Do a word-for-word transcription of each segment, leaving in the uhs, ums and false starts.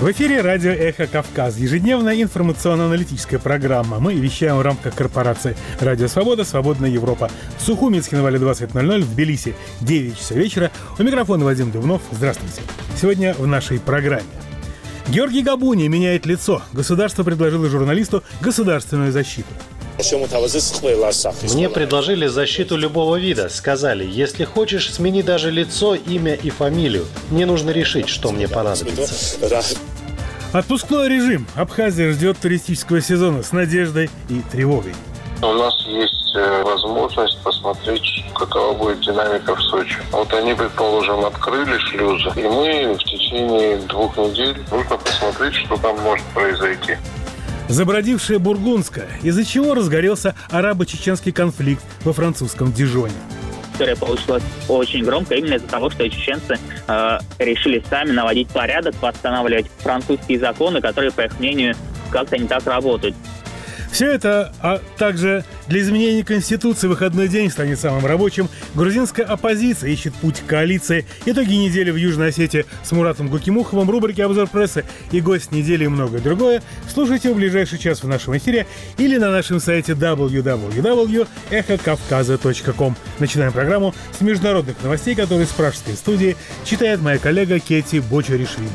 В эфире радио «Эхо Кавказ», ежедневная информационно-аналитическая программа. Мы вещаем в рамках корпорации «Радио Свобода», «Свободная Европа». В Сухуминске на Вале двадцать ноль ноль, в Тбилиси девять часов вечера. У микрофона Вадим Дубнов. Здравствуйте. Сегодня в нашей программе. Георгий Габуни меняет лицо. Государство предложило журналисту государственную защиту. Мне предложили защиту любого вида. Сказали, если хочешь, смени даже лицо, имя и фамилию. Мне нужно решить, что мне понадобится. Отпускной режим. Абхазия ждет туристического сезона с надеждой и тревогой. У нас есть возможность посмотреть, какова будет динамика в Сочи. Вот они, предположим, открыли шлюзы, и мы в течение двух недель нужно посмотреть, что там может произойти. Забродившая Бургундская, из-за чего разгорелся арабо-чеченский конфликт во французском Дижоне. История получилась очень громко именно из-за того, что чеченцы э, решили сами наводить порядок, восстанавливать французские законы, которые, по их мнению, как-то не так работают. Все это, а также для изменения Конституции выходной день станет самым рабочим. Грузинская оппозиция ищет путь к коалиции. Итоги недели в Южной Осетии с Муратом Гукимуховым, рубрики «Обзор прессы» и гость недели и многое другое. Слушайте в ближайший час в нашем эфире или на нашем сайте дабл ю дабл ю дабл ю точка эхо кавказа точка ком. Начинаем программу с международных новостей, которые с пражской студии читает моя коллега Кетти Бочаришвили.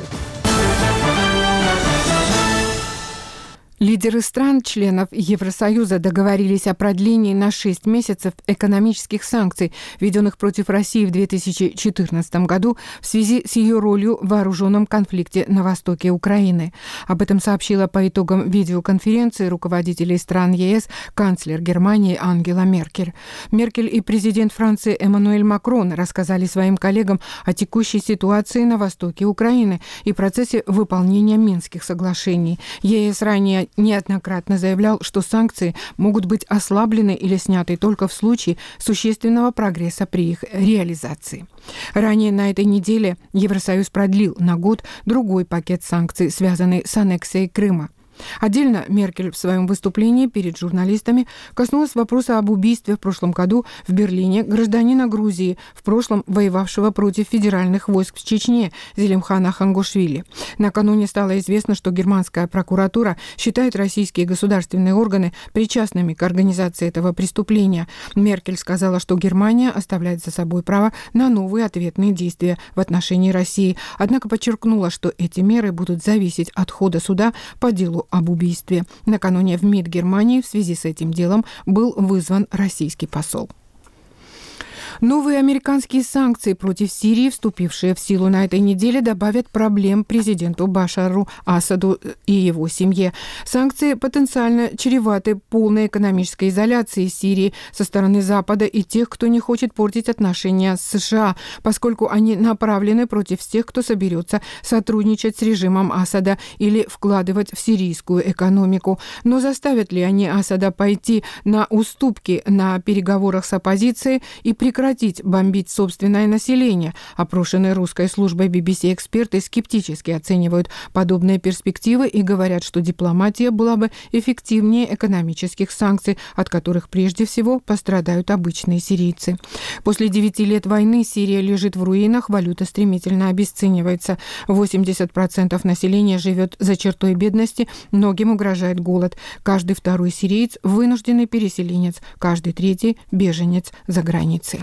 Лидеры стран-членов Евросоюза договорились о продлении на шесть месяцев экономических санкций, введенных против России в две тысячи четырнадцатом году в связи с ее ролью в вооруженном конфликте на востоке Украины. Об этом сообщила по итогам видеоконференции руководителей стран ЕС канцлер Германии Ангела Меркель. Меркель и президент Франции Эммануэль Макрон рассказали своим коллегам о текущей ситуации на востоке Украины и процессе выполнения Минских соглашений. ЕС ранее неоднократно заявлял, что санкции могут быть ослаблены или сняты только в случае существенного прогресса при их реализации. Ранее на этой неделе Евросоюз продлил на год другой пакет санкций, связанный с аннексией Крыма. Отдельно Меркель в своем выступлении перед журналистами коснулась вопроса об убийстве в прошлом году в Берлине гражданина Грузии, в прошлом воевавшего против федеральных войск в Чечне, Зелимхана Хангошвили. Накануне стало известно, что германская прокуратура считает российские государственные органы причастными к организации этого преступления. Меркель сказала, что Германия оставляет за собой право на новые ответные действия в отношении России, однако подчеркнула, что эти меры будут зависеть от хода суда по делу об убийстве. Накануне в МИД Германии в связи с этим делом был вызван российский посол. Новые американские санкции против Сирии, вступившие в силу на этой неделе, добавят проблем президенту Башару Асаду и его семье. Санкции потенциально чреваты полной экономической изоляцией Сирии со стороны Запада и тех, кто не хочет портить отношения с США, поскольку они направлены против всех, кто соберется сотрудничать с режимом Асада или вкладывать в сирийскую экономику. Но заставят ли они Асада пойти на уступки на переговорах с оппозицией и прекратить бомбить собственное население? Опрошенные русской службой би би си эксперты скептически оценивают подобные перспективы и говорят, что дипломатия была бы эффективнее экономических санкций, от которых прежде всего пострадают обычные сирийцы. После девяти лет войны Сирия лежит в руинах, валюта стремительно обесценивается. восемьдесят процентов населения живет за чертой бедности, многим угрожает голод. Каждый второй сириец – вынужденный переселенец, каждый третий – беженец за границей.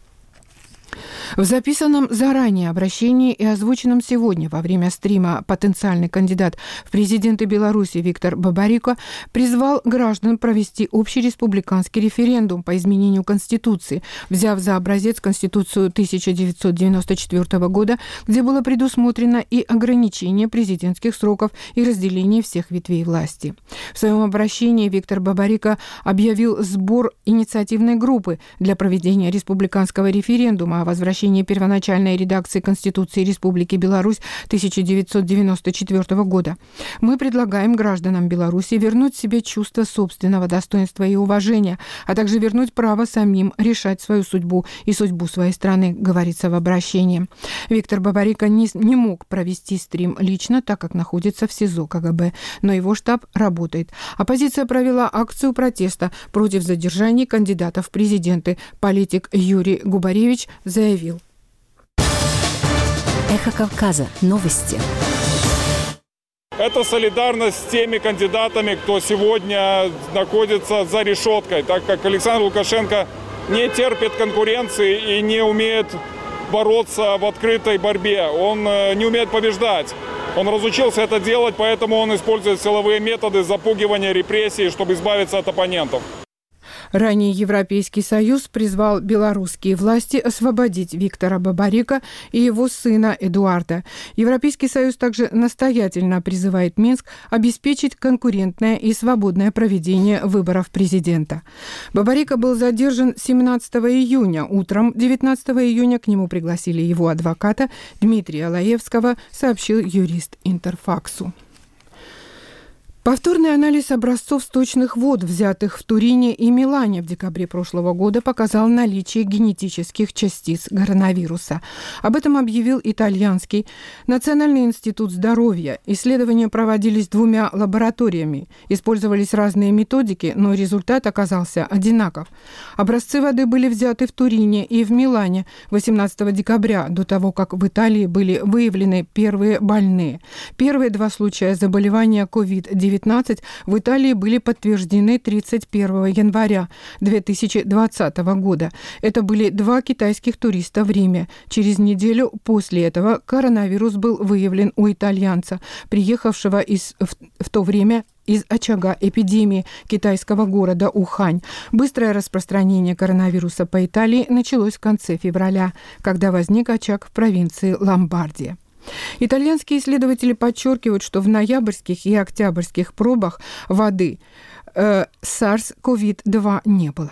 В записанном заранее обращении и озвученном сегодня во время стрима потенциальный кандидат в президенты Беларуси Виктор Бабарико призвал граждан провести общереспубликанский референдум по изменению Конституции, взяв за образец Конституцию тысяча девятьсот девяносто четвёртого года, где было предусмотрено и ограничение президентских сроков и разделение всех ветвей власти. В своем обращении Виктор Бабарико объявил сбор инициативной группы для проведения республиканского референдума о возвращении первоначальной редакции Конституции Республики Беларусь тысяча девятьсот девяносто четвёртого года. Мы предлагаем гражданам Беларуси вернуть себе чувство собственного достоинства и уважения, а также вернуть право самим решать свою судьбу и судьбу своей страны, говорится в обращении. Виктор Бабарико не, не мог провести стрим лично, так как находится в СИЗО ка гэ бэ, но его штаб работает. Оппозиция провела акцию протеста против задержания кандидатов в президенты. Политик Юрий Губаревич заявил: Эхо Кавказа. Новости. Это солидарность с теми кандидатами, кто сегодня находится за решеткой, так как Александр Лукашенко не терпит конкуренции и не умеет бороться в открытой борьбе. Он не умеет побеждать. Он разучился это делать, поэтому он использует силовые методы запугивания, репрессий, чтобы избавиться от оппонентов. Ранее Европейский Союз призвал белорусские власти освободить Виктора Бабарика и его сына Эдуарда. Европейский Союз также настоятельно призывает Минск обеспечить конкурентное и свободное проведение выборов президента. Бабарика был задержан семнадцатого июня. Утром девятнадцатого июня к нему пригласили его адвоката Дмитрия Лаевского, сообщил юрист Интерфаксу. Повторный анализ образцов сточных вод, взятых в Турине и Милане в декабре прошлого года, показал наличие генетических частиц коронавируса. Об этом объявил итальянский Национальный институт здоровья. Исследования проводились двумя лабораториями. Использовались разные методики, но результат оказался одинаков. Образцы воды были взяты в Турине и в Милане восемнадцатого декабря, до того, как в Италии были выявлены первые больные. Первые два случая заболевания ковид девятнадцать в Италии были подтверждены тридцать первого января две тысячи двадцатого года. Это были два китайских туриста в Риме. Через неделю после этого коронавирус был выявлен у итальянца, приехавшего из, в, в то время из очага эпидемии китайского города Ухань. Быстрое распространение коронавируса по Италии началось в конце февраля, когда возник очаг в провинции Ломбардия. Итальянские исследователи подчеркивают, что в ноябрьских и октябрьских пробах воды э, SARS-ковид два не было.